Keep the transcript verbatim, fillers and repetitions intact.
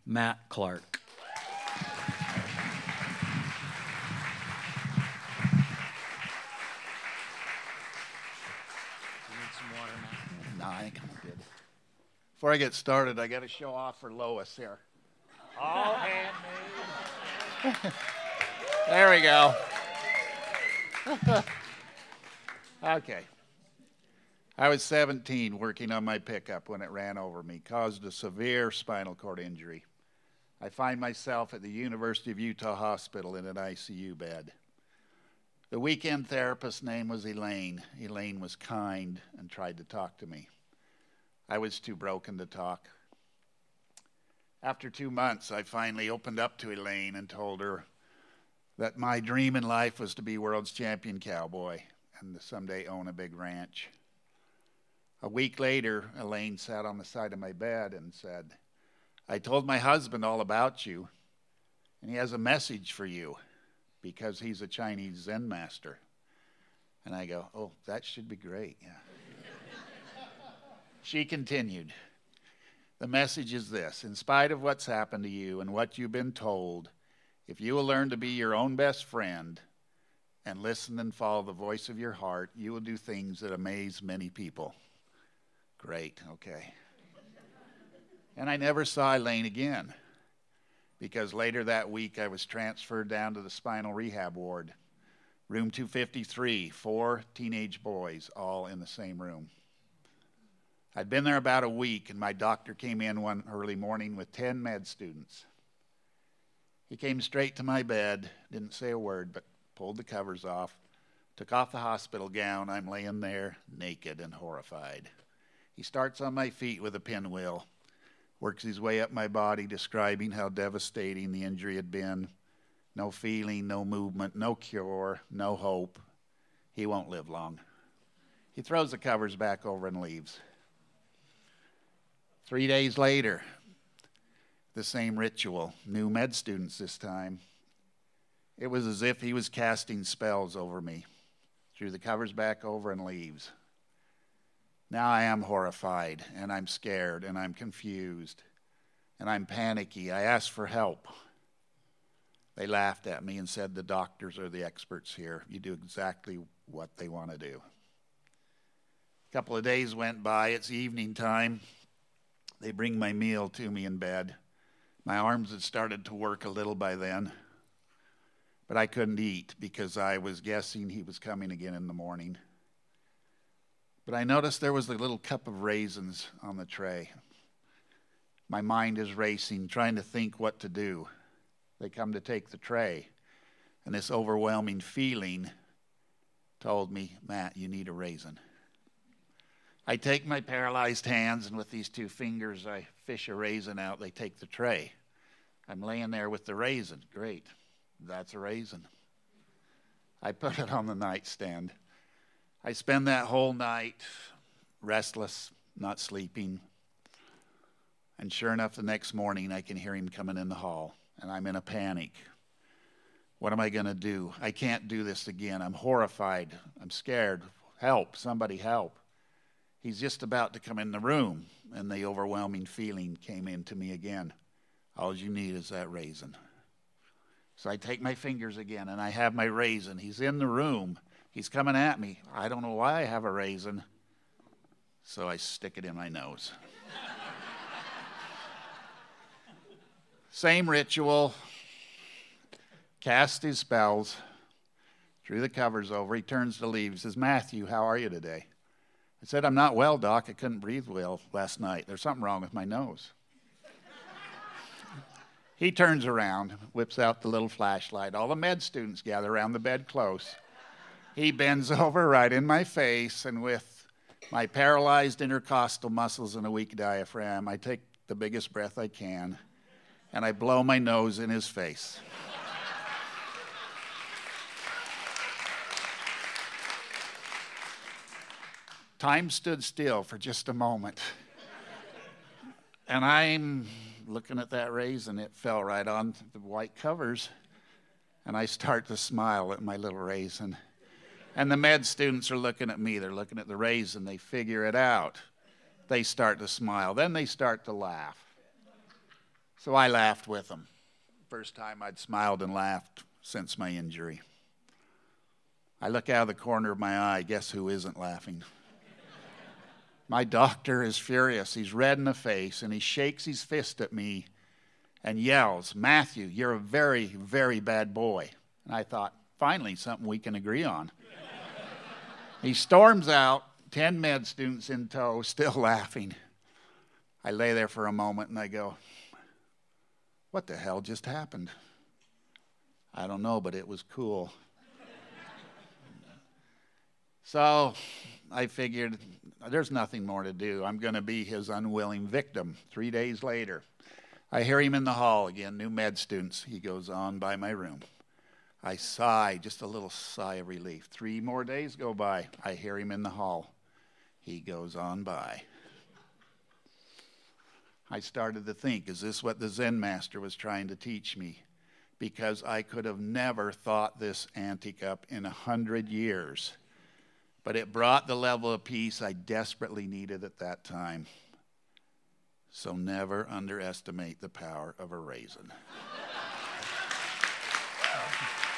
Matt Clark. No, I think I'm good. Before I get started, I got to show off for Lois here. All handmade. There we go. Okay. I was seventeen working on my pickup when it ran over me, caused a severe spinal cord injury. I find myself at the University of Utah Hospital in an I C U bed. The weekend therapist's name was Elaine. Elaine was kind and tried to talk to me. I was too broken to talk. After two months, I finally opened up to Elaine and told her that my dream in life was to be world's champion cowboy and to someday own a big ranch. A week later, Elaine sat on the side of my bed and said, I told my husband all about you, and he has a message for you because he's a Chinese Zen master. And I go, oh, that should be great. Yeah. She continued, the message is this: in spite of what's happened to you and what you've been told, if you will learn to be your own best friend and listen and follow the voice of your heart, you will do things that amaze many people. Great, okay. And I never saw Elaine again because later that week I was transferred down to the spinal rehab ward, room two fifty-three, four teenage boys all in the same room. I'd been there about a week, and my doctor came in one early morning with ten med students. He came straight to my bed, didn't say a word, but pulled the covers off, took off the hospital gown. I'm laying there naked and horrified. He starts on my feet with a pinwheel, works his way up my body, describing how devastating the injury had been. No feeling, no movement, no cure, no hope. He won't live long. He throws the covers back over and leaves. Three days later, the same ritual, new med students this time. It was as if he was casting spells over me, threw the covers back over and leaves. Now I am horrified, and I'm scared, and I'm confused, and I'm panicky. I asked for help. They laughed at me and said, the doctors are the experts here. You do exactly what they want to do. A couple of days went by. It's evening time. They bring my meal to me in bed. My arms had started to work a little by then, but I couldn't eat because I was guessing he was coming again in the morning. But I noticed there was a little cup of raisins on the tray. My mind is racing, trying to think what to do. They come to take the tray, and this overwhelming feeling told me, Matt, you need a raisin. I take my paralyzed hands, and with these two fingers, I fish a raisin out. They take the tray. I'm laying there with the raisin. Great. That's a raisin. I put it on the nightstand. I spend that whole night restless, not sleeping. And sure enough, the next morning, I can hear him coming in the hall, and I'm in a panic. What am I going to do? I can't do this again. I'm horrified. I'm scared. Help. Somebody help. He's just about to come in the room, and the overwhelming feeling came into me again. All you need is that raisin. So I take my fingers again, and I have my raisin. He's in the room. He's coming at me. I don't know why I have a raisin. So I stick it in my nose. Same ritual. Cast his spells. Drew the covers over. He turns to leave. He says, Matthew, how are you today? I said, I'm not well, Doc. I couldn't breathe well last night. There's something wrong with my nose. He turns around, whips out the little flashlight. All the med students gather around the bed close. He bends over right in my face, and with my paralyzed intercostal muscles and a weak diaphragm, I take the biggest breath I can, and I blow my nose in his face. Time stood still for just a moment. And I'm looking at that raisin. It fell right on the white covers. And I start to smile at my little raisin. And the med students are looking at me. They're looking at the raisin. They figure it out. They start to smile. Then they start to laugh. So I laughed with them. First time I'd smiled and laughed since my injury. I look out of the corner of my eye. Guess who isn't laughing? My doctor is furious. He's red in the face, and he shakes his fist at me and yells, "Matthew, you're a very, very bad boy." And I thought, finally, something we can agree on. He storms out, ten med students in tow, still laughing. I lay there for a moment and I go, what the hell just happened? I don't know, but it was cool. So I figured there's nothing more to do. I'm going to be his unwilling victim. Three days later, I hear him in the hall again, new med students. He goes on by my room. I sigh, just a little sigh of relief. Three more days go by. I hear him in the hall. He goes on by. I started to think, is this what the Zen master was trying to teach me? Because I could have never thought this antic up in a hundred years. But it brought the level of peace I desperately needed at that time. So never underestimate the power of a raisin.